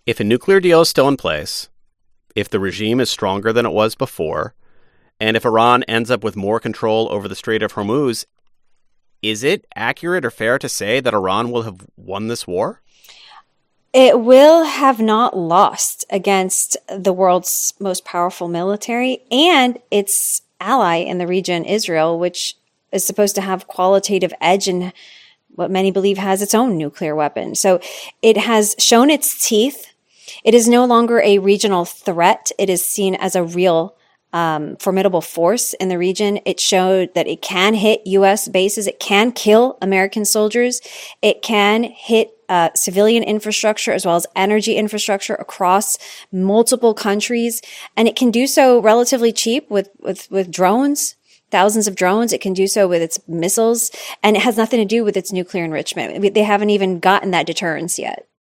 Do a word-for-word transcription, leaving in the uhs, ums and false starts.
If a nuclear deal is still in place, if the regime is stronger than it was before, and if Iran ends up with more control over the Strait of Hormuz, is it accurate or fair to say that Iran will have won this war? It will have not lost against the world's most powerful military and its ally in the region, Israel, which is supposed to have qualitative edge and what many believe has its own nuclear weapon. So it has shown its teeth. It is no longer a regional threat. It is seen as a real um, formidable force in the region. It showed that it can hit U S bases. It can kill American soldiers. It can hit uh, civilian infrastructure as well as energy infrastructure across multiple countries. And it can do so relatively cheap with, with, with drones. Thousands of drones. It can do so with its missiles, and it has nothing to do with its nuclear enrichment. They haven't even gotten that deterrence yet.